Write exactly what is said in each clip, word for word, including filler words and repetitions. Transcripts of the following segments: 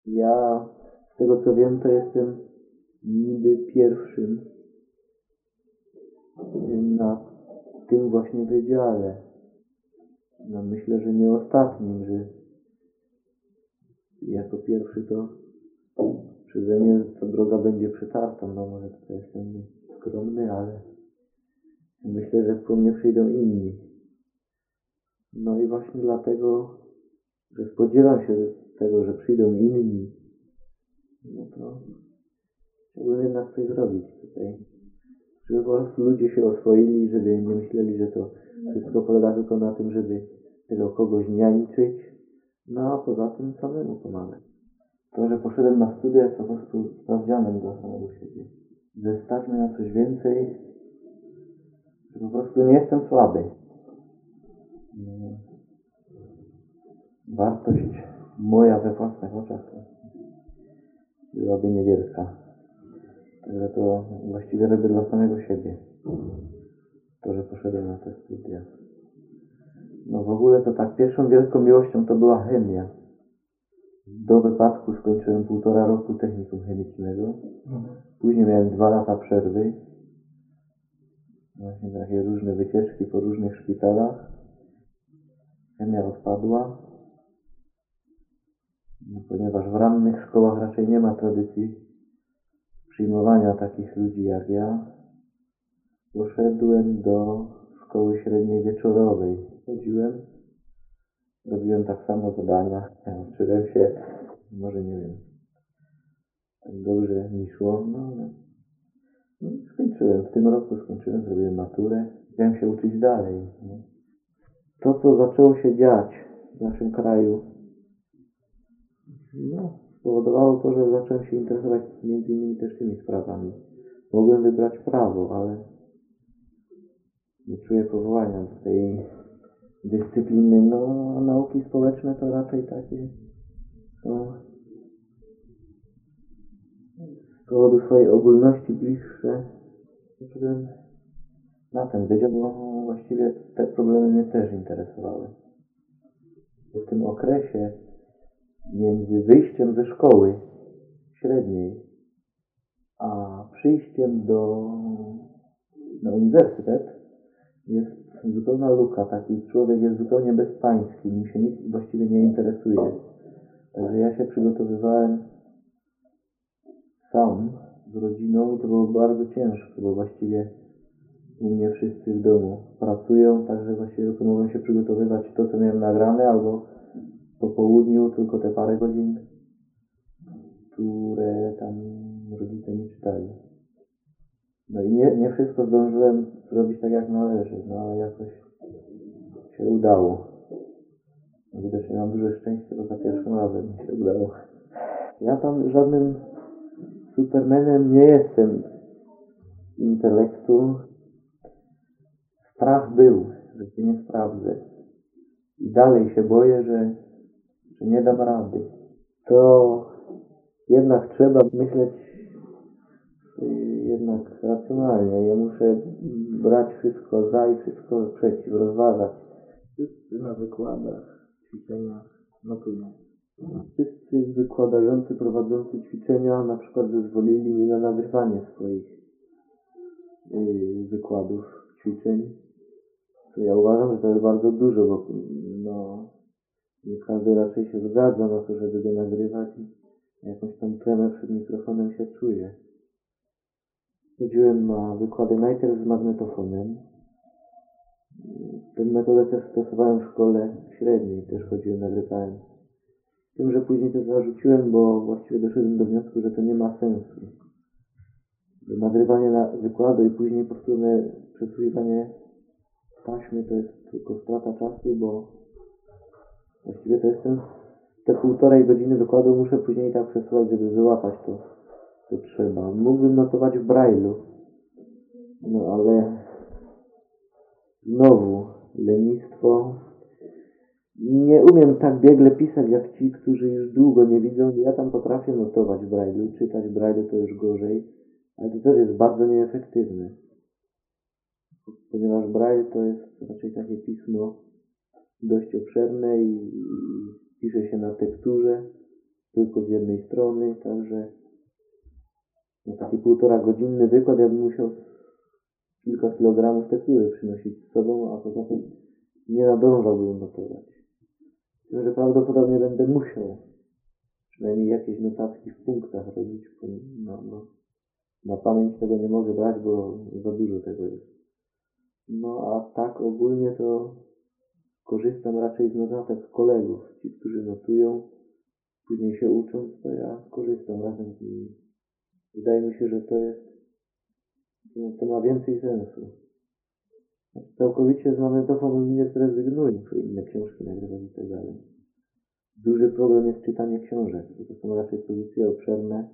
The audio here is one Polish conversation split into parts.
Ja, z tego co wiem, to jestem niby pierwszym na tym właśnie wydziale. No myślę, że nie ostatnim, że jako pierwszy to przeze mnie ta droga będzie przetarta. No może tutaj jestem skromny, ale myślę, że po mnie przyjdą inni. No i właśnie dlatego, że spodziewam się tego, że przyjdą inni, no to chciałbym jednak coś zrobić tutaj. Żeby po prostu ludzie się oswoili, żeby nie myśleli, że to wszystko polega tylko na tym, żeby tego kogoś niańczyć, no a poza tym samemu pomagać. To, że poszedłem na studia jest po prostu sprawdzianem dla samego siebie. Że stać mnie na coś więcej, że po prostu nie jestem słaby. Wartość moja we własnych oczach byłaby niewielka. Także to właściwie robię dla samego siebie. To, że poszedłem na te studia. No w ogóle to tak, pierwszą wielką miłością to była chemia. Do wypadku skończyłem półtora roku technikum chemicznego. Później miałem dwa lata przerwy. Właśnie takie różne wycieczki po różnych szpitalach. Chemia odpadła. No, ponieważ w rannych szkołach raczej nie ma tradycji przyjmowania takich ludzi jak ja, poszedłem do szkoły średniej wieczorowej. Chodziłem, robiłem tak samo zadania, uczyłem się, może nie wiem, tak dobrze mi szło, no ale no, skończyłem, w tym roku skończyłem, zrobiłem maturę, chciałem się uczyć dalej. Nie? To, co zaczęło się dziać w naszym kraju, no, spowodowało to, że zacząłem się interesować między innymi też tymi sprawami. Mogłem wybrać prawo, ale nie czuję powołania do tej dyscypliny. No, nauki społeczne to raczej takie są z powodu swojej ogólności bliższe. Poszedłem na ten wydział, bo właściwie te problemy mnie też interesowały. W tym okresie między wyjściem ze szkoły średniej a przyjściem do na uniwersytet jest zupełna luka. Taki człowiek jest zupełnie bezpański, nim się nikt właściwie nie interesuje. Także ja się przygotowywałem sam z rodziną i to było bardzo ciężko, bo właściwie u mnie wszyscy w domu pracują, także właściwie tylko mogłem się przygotowywać to, co miałem nagrane, albo po południu tylko te parę godzin, które tam rodzice mi czytali. No i nie, nie wszystko zdążyłem zrobić tak, jak należy, no ale jakoś się udało. Widocznie mam duże szczęście, bo za pierwszym razem mi się udało. Ja tam żadnym supermanem nie jestem intelektu. Strach był, że się nie sprawdzę. I dalej się boję, że, że nie dam rady. To jednak trzeba myśleć jednak racjonalnie. Ja muszę brać wszystko za i wszystko przeciw, rozważać. Wszyscy na wykładach, ćwiczeniach notują. Wszyscy wykładający, prowadzący ćwiczenia na przykład zezwolili mi na nagrywanie swoich yy, wykładów, ćwiczeń. To ja uważam, że to jest bardzo dużo, bo no, nie każdy raczej się zgadza na to, żeby go nagrywać i jakąś tam tremę przed mikrofonem się czuje. Chodziłem na wykłady najpierw z magnetofonem. Tę metodę też stosowałem w szkole średniej, też chodziłem, nagrywałem. Tym, że później to zarzuciłem, bo właściwie doszedłem do wniosku, że to nie ma sensu. Nagrywanie na wykładu i później powtórne przesłuchiwanie taśmy to jest tylko strata czasu, bo właściwie to jest ten, te półtorej godziny wykładu muszę później tak przesłuchać, żeby wyłapać to, co trzeba. Mógłbym notować w Braille'u, no ale znowu lenistwo. Nie umiem tak biegle pisać jak ci, którzy już długo nie widzą. Ja tam potrafię notować w Braille'u, czytać w Braille'u to już gorzej, ale to też jest bardzo nieefektywne. Ponieważ Braille to jest raczej takie pismo dość obszerne i, i pisze się na tekturze. tylko z jednej strony, także no, taki półtora godzinny wykład ja bym musiał kilka kilogramów tektury przynosić z sobą, a poza tym nie nadążałbym notować. Tym, że prawdopodobnie będę musiał przynajmniej jakieś notatki w punktach robić, bo no, no, na pamięć tego nie mogę brać, bo za dużo tego jest. No a tak ogólnie to korzystam raczej z notatek kolegów. Ci, którzy notują, później się ucząc, to ja korzystam razem z nimi. Wydaje mi się, że to jest, no, to ma więcej sensu. Całkowicie z magnetofonu nie zrezygnuję, bo inne książki nagrywać i tak dalej. Duży problem jest czytanie książek, bo to są raczej pozycje obszerne.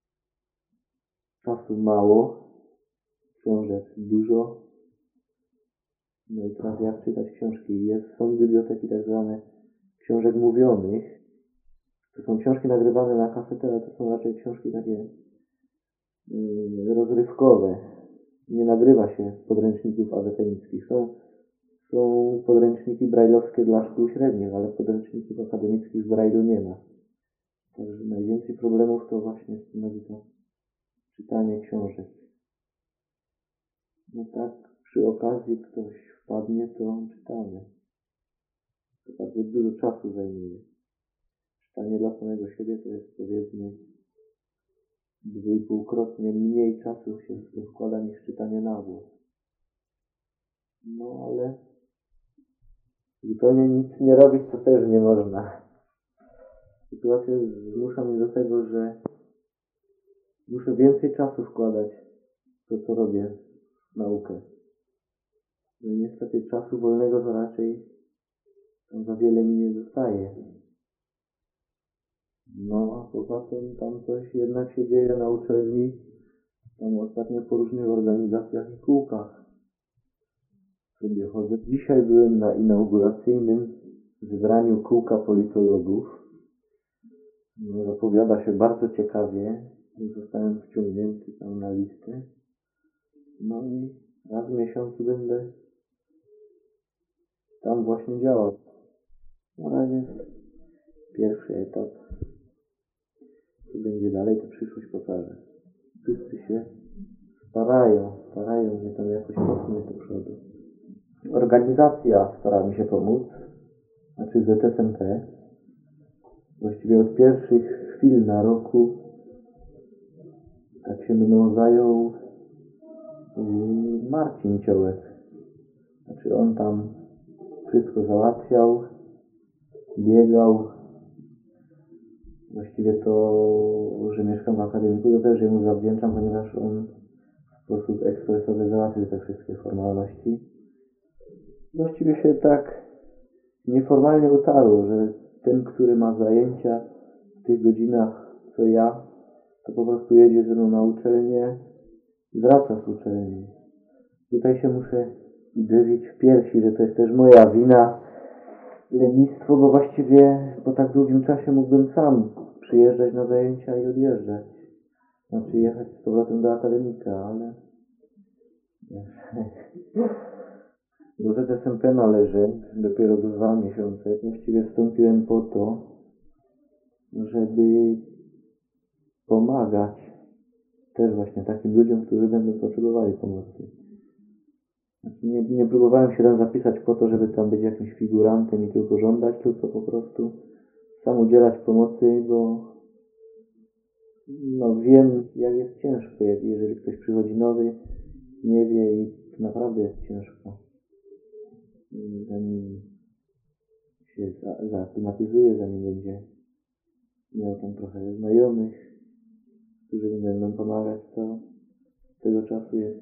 Czasu mało, książek dużo. No i teraz jak czytać książki? Jest, są biblioteki tak zwane książek mówionych. To są książki nagrywane na kasetę, ale to są raczej książki takie yy, rozrywkowe. Nie nagrywa się podręczników akademickich. Są, są podręczniki brajlowskie dla szkół średnich, ale podręczników akademickich w brajlu nie ma. Także najwięcej problemów to właśnie stanowi to czytanie książek. No tak, przy okazji ktoś wpadnie, to czytamy. To bardzo dużo czasu zajmuje. Czytanie dla samego siebie to jest, powiedzmy, dwuipółkrotnie mniej czasu się w to wkłada niż czytanie na głos. No ale zupełnie nic nie robić to też nie można. Sytuacja zmusza mnie do tego, że muszę więcej czasu wkładać w to, co robię, w naukę. No i niestety czasu wolnego to raczej tam za wiele mi nie zostaje. No a poza tym tam coś jednak się dzieje na uczelni. Tam ostatnio po różnych organizacjach i kółkach sobie chodzę. Dzisiaj byłem na inauguracyjnym zebraniu kółka politologów. No, zapowiada się bardzo ciekawie. Zostałem wciągnięty tam na listę. No i raz w miesiącu będę tam właśnie działał. Na razie pierwszy etap. Co będzie dalej, to przyszłość pokaże. Wszyscy się starają, starają mnie tam jakoś popchnąć do przodu. Organizacja stara mi się pomóc, znaczy Z S M P. Właściwie od pierwszych chwil na roku tak się mną zajął Marcin Ciołek. Znaczy on tam wszystko załatwiał, biegał. Właściwie to, że mieszkam w akademiku, to też jemu zawdzięczam, ponieważ on w sposób ekspresowy załatwił te wszystkie formalności. Właściwie się tak nieformalnie utarło, że ten, który ma zajęcia w tych godzinach co ja, to po prostu jedzie ze mną na uczelnię i wraca z uczelni. Tutaj się muszę uderzyć w piersi, że to jest też moja wina, lenistwo, bo właściwie po tak długim czasie mógłbym sam przyjeżdżać na zajęcia i odjeżdżać. Znaczy jechać z powrotem do akademika, ale do Z S M P należy dopiero dwa miesiące. Właściwie wstąpiłem po to, żeby pomagać też właśnie takim ludziom, którzy będą potrzebowali pomocy. Znaczy nie, nie próbowałem się tam zapisać po to, żeby tam być jakimś figurantem i tylko żądać, tylko po prostu sam udzielać pomocy, bo no wiem, jak jest ciężko, jak jeżeli ktoś przychodzi nowy, nie wie i naprawdę jest ciężko. Zanim się za, zaaklimatyzuje, zanim będzie miał tam trochę znajomych, którzy mu będą pomagać, to z tego czasu jest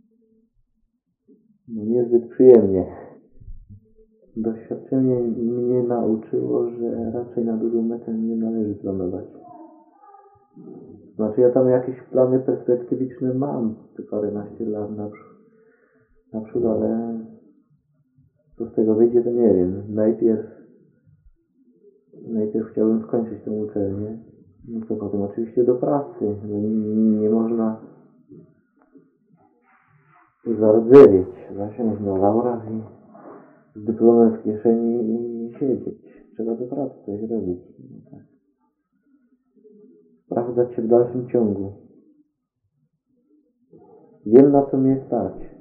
no, niezbyt przyjemnie. Doświadczenie mnie nauczyło, że raczej na długą metę nie należy planować. Znaczy ja tam jakieś plany perspektywiczne mam, te paręnaście lat naprzód, ale co z tego wyjdzie, to nie wiem. Najpierw najpierw chciałbym skończyć tę uczelnię, no to potem oczywiście do pracy. No nie, nie można zardzewieć, zasiąść na laurach i z dyplomem w kieszeni i siedzieć. Trzeba do pracy coś robić. No tak. sprawdzać się w dalszym ciągu. Wiem, na co mnie stać.